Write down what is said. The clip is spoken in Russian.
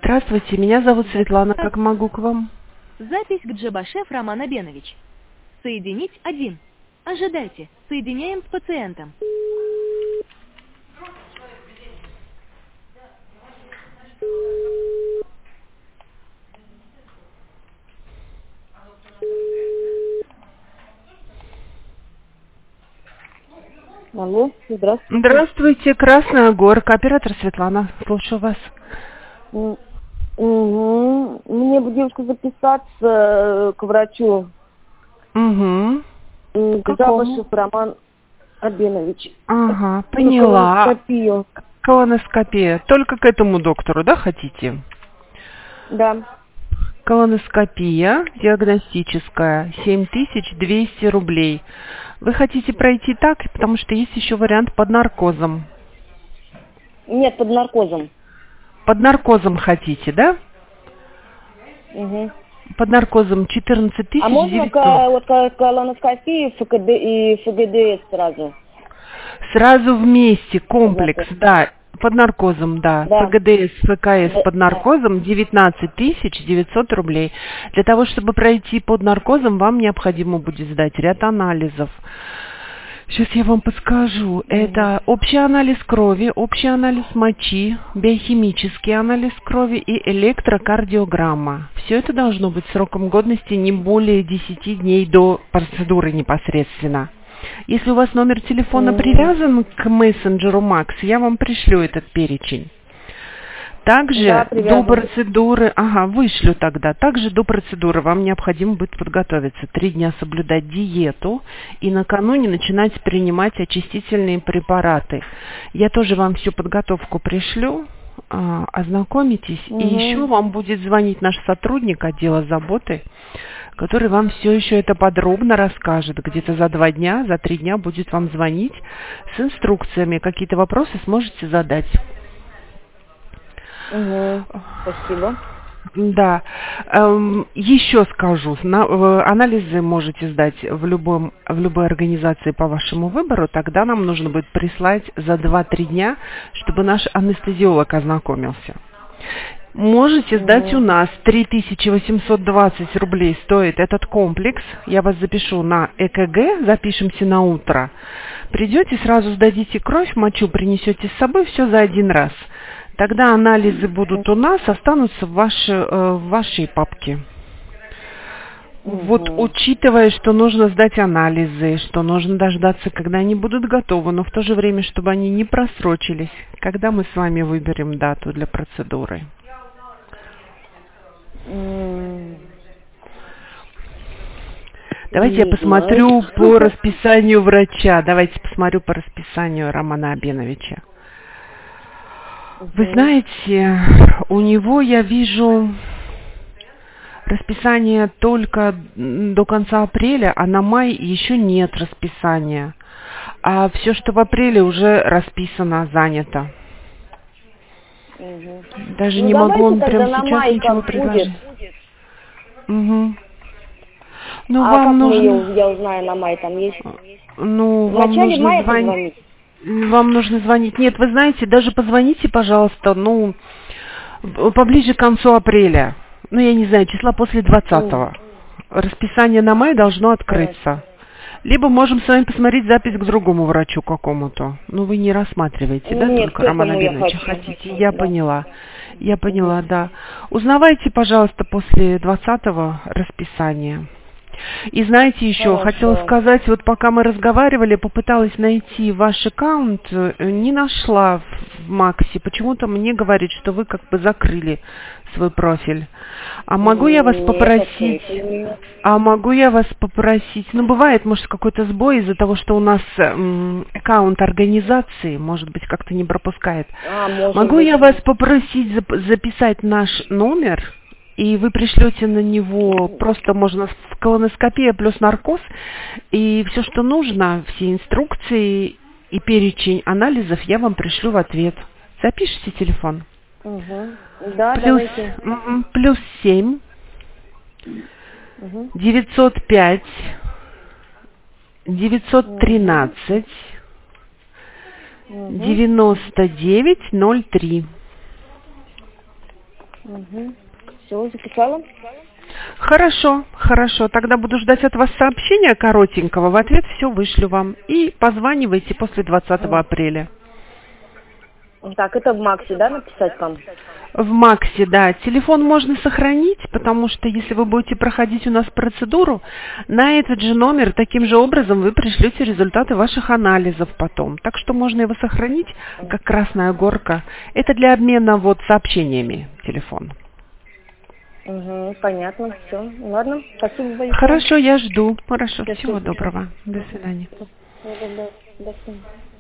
Здравствуйте, меня зовут Светлана. Как могу к вам? Запись к Джебашев Роман Абенович. Соединить 1. Ожидайте. Соединяем с пациентом. Алло, здравствуйте. Здравствуйте, Красная Горка, оператор Светлана. Слушаю вас. Мне бы, девушка, записаться к врачу. Угу. Джебашев Роман Абенович. Ага, поняла. Колоноскопию. Колоноскопия. Только к этому доктору, да, хотите? Да. Колоноскопия диагностическая, 7200 рублей. Вы хотите пройти так, потому что есть еще вариант под наркозом. Нет, под наркозом. Под наркозом хотите, да? Угу. Под наркозом 14 900. А можно колоноскопию и ФГДС сразу? Сразу вместе, комплекс, да. Под наркозом, да. Да. ФГДС, ФКС под наркозом 19 900 рублей. Для того, чтобы пройти под наркозом, вам необходимо будет сдать ряд анализов. Сейчас я вам подскажу. Это общий анализ крови, общий анализ мочи, биохимический анализ крови и электрокардиограмма. Все это должно быть сроком годности не более 10 дней до процедуры непосредственно. Если у вас номер телефона привязан к мессенджеру Макс, я вам пришлю этот перечень. Также до процедуры, вышлю тогда. Также до процедуры вам необходимо будет подготовиться. 3 дня соблюдать диету и накануне начинать принимать очистительные препараты. Я тоже вам всю подготовку пришлю, ознакомитесь. И еще вам будет звонить наш сотрудник отдела заботы, который вам все еще это подробно расскажет. Где-то за 2 дня, за 3 дня будет вам звонить с инструкциями. Какие-то вопросы сможете задать. Спасибо. Да. Еще скажу, анализы можете сдать в любой организации по вашему выбору, тогда нам нужно будет прислать за 2-3 дня, чтобы наш анестезиолог ознакомился. Можете сдать у нас 3820 рублей стоит этот комплекс. Я вас запишу на ЭКГ, запишемся на утро. Придете, сразу сдадите кровь, мочу принесете с собой, все за один раз. Тогда анализы будут у нас, останутся в вашей папке. Вот учитывая, что нужно сдать анализы, что нужно дождаться, когда они будут готовы, но в то же время, чтобы они не просрочились, когда мы с вами выберем дату для процедуры. Давайте я посмотрю по расписанию врача. Давайте посмотрю по расписанию Романа Абеновича. Вы знаете, у него я вижу расписание только до конца апреля, а на май еще нет расписания. А все, что в апреле, уже расписано, занято. Даже не могу вам прямо сейчас ничего предложить. Ну, вам нужно... Я узнаю на май, там есть? Ну, в вам начале нужно мая звонить. Вам нужно звонить. Нет, вы знаете, даже позвоните, пожалуйста, поближе к концу апреля. Я не знаю, числа после 20-го. Расписание на май должно открыться. Либо можем с вами посмотреть запись к другому врачу какому-то. Вы не рассматриваете, да, Нет, только Романа Абеновича хотите. Я поняла. Я поняла, да. Узнавайте, пожалуйста, после 20-го расписания. И знаете еще, хотела сказать, вот пока мы разговаривали, попыталась найти ваш аккаунт, не нашла в Максе. Почему-то мне говорит, что вы как бы закрыли свой профиль. А могу я вас попросить? Бывает, может, какой-то сбой из-за того, что у нас аккаунт организации, может быть, как-то не пропускает. Могу я вас попросить записать наш номер? И вы пришлете на него, просто можно колоноскопия плюс наркоз, и все, что нужно, все инструкции и перечень анализов я вам пришлю в ответ. Запишите телефон. Да, давайте. +7 905 913 9903. Угу. Все, записала? Хорошо, хорошо. Тогда буду ждать от вас сообщения коротенького. В ответ все вышлю вам. И позванивайте после 20 апреля. Так, это в Максе, да, написать вам? В Максе, да. Телефон можно сохранить, потому что если вы будете проходить у нас процедуру, на этот же номер таким же образом вы пришлете результаты ваших анализов потом. Так что можно его сохранить, как красная горка. Это для обмена вот сообщениями телефон. Угу, понятно, все. Ладно, спасибо большое. Хорошо, я жду. Хорошо, До всего свидания. доброго. До свидания. До свидания.